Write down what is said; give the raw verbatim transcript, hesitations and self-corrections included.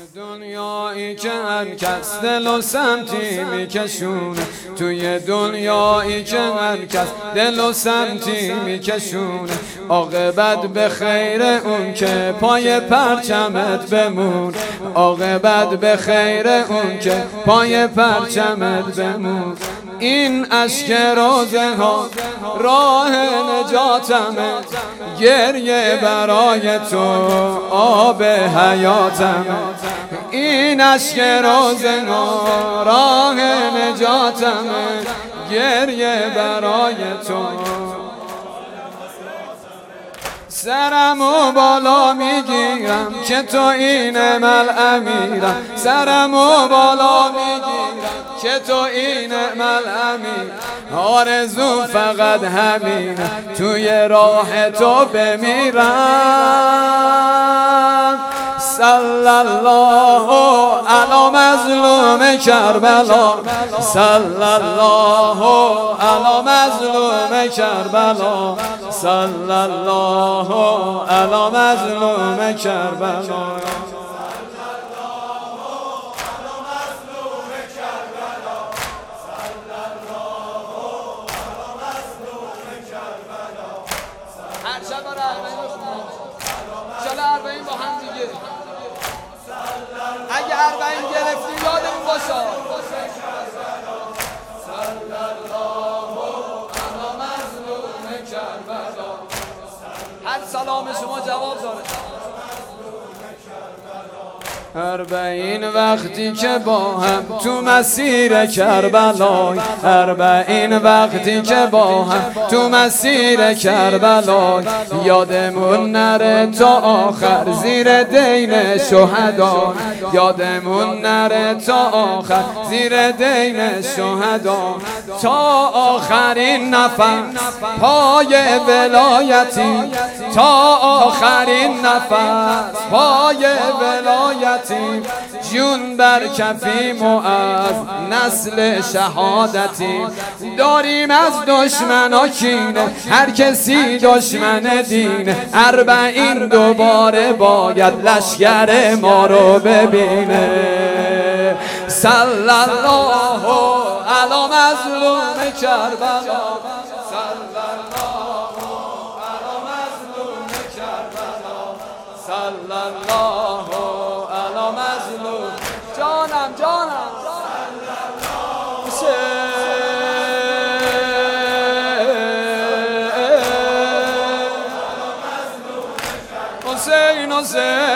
دنیایی که هر کس دل و سمتی میکشونه، توی دنیایی که هر کس دل و سمتی میکشونه، عاقبت به خیر اون که پای پرچمت بمون، عاقبت به خیر اون که پای پرچمت بمون. این اشک روزه ها راه نجاتمه، گریه برای تو آب حیاتمه. این اشک روزه ها راه نجاتمه، گریه برای تو. سرمو بالا میگیرم که تو این مل امیرم، سرمو بالا میگیرم که تو این مل امیر. آرزو فقط همینه توی راه تو بمیرم. صلی الله علی مظلوم کربلا، صلی الله علی مظلوم کربلا، صلی الله علی مظلوم کربلا. هر شب برای اربعین بخونم انشالله اربعین با هم دیگه. اگه اربعین گرفتی یادمون باشه. صلی الله علی مظلوم کربلا. هر سلام شما جواب داره. اربعین وقتی که با هم تو مسیر کربلای، اربعین وقتی که با هم تو مسیر کربلای، یادمون نره تا آخر زیر دین شهدا، یادمون نره تا آخر زیر دین شهدا. تا آخرین نفس پای ولایتی، تا آخرین نفس پای ولایتی، جون بر کفیم و از نسل شهادتی. داریم از دشمنا کینه، هر کسی دشمن دینه، اربعین دوباره باید لشگر ما رو ببینه. صلی الله علی مظلوم کربلا، صلی الله علی مظلوم کربلا، صلی الله علی مظلوم. جانم جانم حسین حسین